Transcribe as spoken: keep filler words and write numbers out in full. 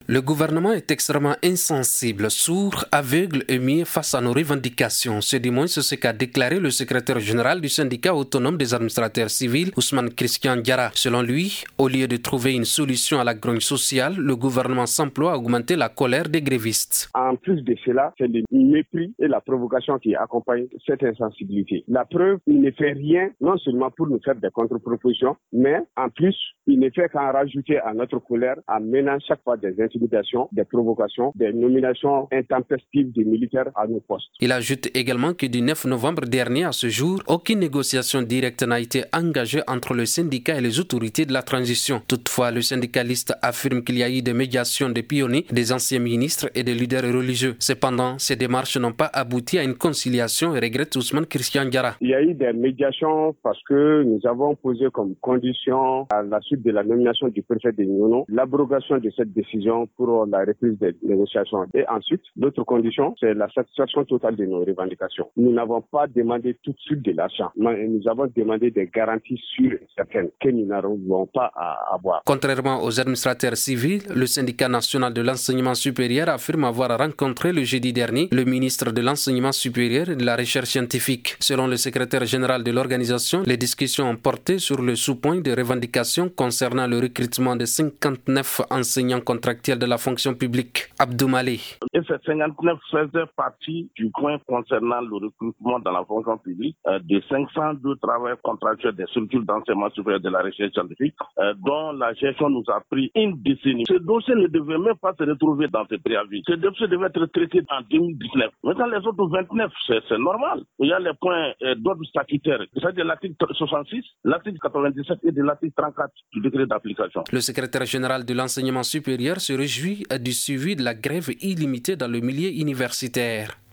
Le gouvernement est extrêmement insensible, sourd, aveugle et muet face à nos revendications. C'est du moins ce qu'a déclaré le secrétaire général du syndicat autonome des administrateurs civils, Ousmane Christian Diarra. Selon lui, au lieu de trouver une solution à la grogne sociale, le gouvernement s'emploie à augmenter la colère des grévistes. En plus de cela, c'est le mépris et la provocation qui accompagnent cette insensibilité. La preuve, il ne fait rien, non seulement pour nous faire des contre-propositions, mais en plus, il ne fait qu'en rajouter à notre colère en menant chaque fois des intimidations, des provocations, des nominations intempestives des militaires à nos postes. Il ajoute également que du neuf novembre dernier à ce jour, aucune négociation directe n'a été engagée entre le syndicat et les autorités de la transition. Toutefois, le syndicaliste affirme qu'il y a eu des médiations des pionniers, des anciens ministres et des leaders religieux. Cependant, ces démarches n'ont pas abouti à une conciliation et regrette Ousmane Christian Diarra. Il y a eu des médiations parce que nous avons posé comme condition à la suite de la nomination du préfet de Nyono l'abrogation de cette décision pour la reprise des négociations. Et ensuite, l'autre condition, c'est la satisfaction totale de nos revendications. Nous n'avons pas demandé tout de suite de l'argent, mais nous avons demandé des garanties sûres et certaines que nous n'arrivons pas à avoir. Contrairement aux administrateurs civils, le syndicat national de l'enseignement supérieur affirme avoir rencontré le jeudi dernier le ministre de l'enseignement supérieur et de la recherche scientifique. Selon le secrétaire général de l'organisation, les discussions ont porté sur le sous-point de revendications concernant le recrutement de cinquante-neuf enseignants contractuels de la fonction publique. Abdou Malé. Et ces cinquante-neuf faisaient partie du point concernant le recrutement dans la fonction publique euh, de cinq cent deux travailleurs contractuels des structures d'enseignement supérieur de la recherche scientifique, euh, dont la gestion nous a pris une décennie. Ce dossier ne devait même pas se retrouver dans ce préavis. Ce dossier devait être traité en deux mille dix-neuf. Maintenant, les autres vingt-neuf, c'est, c'est normal. Il y a les points euh, d'ordre statutaire, c'est-à-dire l'article soixante-six, l'article quatre-vingt-dix-sept et de l'article trente-quatre du décret d'application. Le secrétaire général de l'enseignement supérieur se réjouit du suivi de la grève illimitée dans le milieu universitaire.